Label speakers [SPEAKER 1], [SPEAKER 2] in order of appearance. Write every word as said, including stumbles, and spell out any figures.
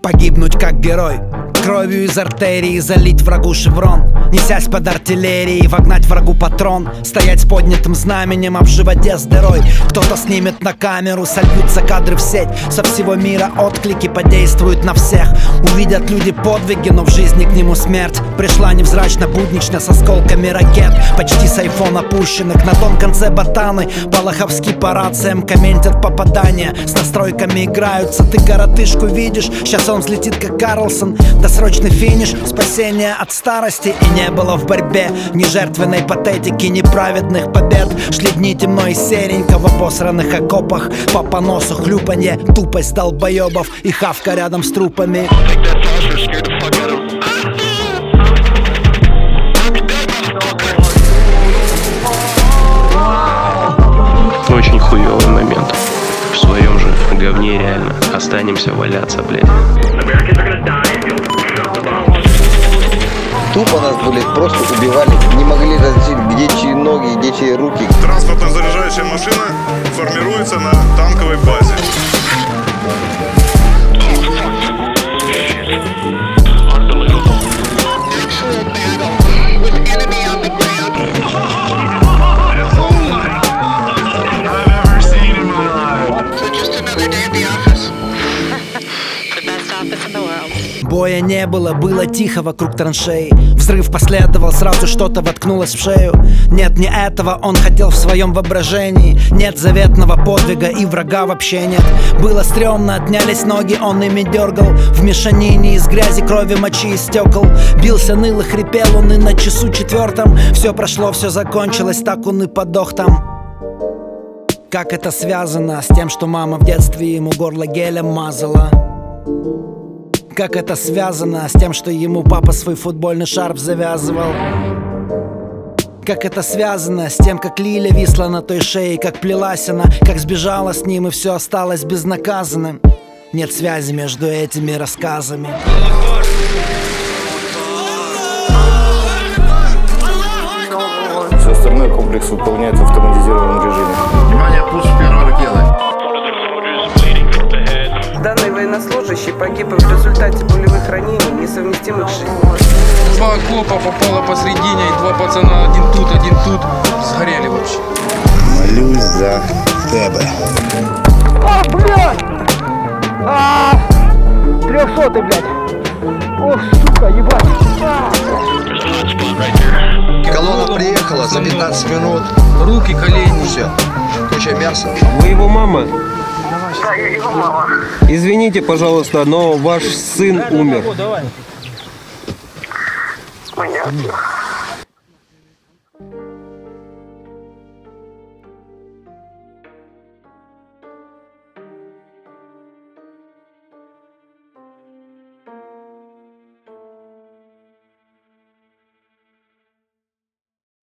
[SPEAKER 1] Погибнуть как герой, кровью из артерии залить врагу шеврон, несясь под артиллерией, вогнать врагу патрон, стоять с поднятым знаменем, а в животе с дырой. Кто-то снимет на камеру, сольются кадры в сеть, со всего мира отклики подействуют на всех. Увидят люди подвиги, но в жизни к нему смерть пришла невзрачно, буднично, с осколками ракет, почти с айфона пущенных. На том конце ботаны Балаховский по рациям комментят попадания, с настройками играются. Ты коротышку видишь, сейчас он взлетит как Карлсон. Досрочный финиш, спасение от старости. И не было в борьбе ни жертвенной патетики, ни праведных побед. Шли дни темно и серенько в обосранных окопах, по поносу хлюпанье, тупость долбоебов и хавка рядом с трупами.
[SPEAKER 2] Очень хуёвый момент. В своем же говне реально останемся валяться, блядь.
[SPEAKER 3] Тупо нас, блядь, просто убивали. Не могли различить, где чьи ноги, где чьи руки.
[SPEAKER 4] Транспортно-заряжающая машина формируется на танковой базе.
[SPEAKER 1] Боя не было, было тихо вокруг траншеи. Взрыв последовал, сразу что-то воткнулось в шею. Нет, не этого он хотел в своем воображении. Нет заветного подвига и врага вообще нет. Было стрёмно, отнялись ноги, он ими дергал. В мешанине из грязи, крови, мочи и стекол. Бился, ныл и хрипел он и на часу четвертом. Все прошло, все закончилось, так он и подох там. Как это связано с тем, что мама в детстве ему горло гелем мазала? Как это связано с тем, что ему папа свой футбольный шарф завязывал? Как это связано с тем, как Лиля висла на той шее, как плелась она, как сбежала с ним и все осталось безнаказанным? Нет связи между этими рассказами.
[SPEAKER 5] Все остальное комплекс выполняется в автоматизированном режиме.
[SPEAKER 6] Внимание, пуш первого дела.
[SPEAKER 7] Данный военнослужащий погиб в результате пулевых ранений, несовместимых с жизнью.
[SPEAKER 8] Два окопа попало посредине, и два пацана, один тут, один тут, сгорели вообще.
[SPEAKER 6] Молюсь за тебя.
[SPEAKER 7] А, блядь! А, трехсотый, блядь! Ох, сука, ебать! А.
[SPEAKER 6] Колонна приехала за пятнадцать минут.
[SPEAKER 8] Руки, колени.
[SPEAKER 6] Все, куча мяса.
[SPEAKER 9] Вы его мама?
[SPEAKER 7] Да, я его мама.
[SPEAKER 9] Извините, пожалуйста, но ваш сын умер.
[SPEAKER 7] Понятно.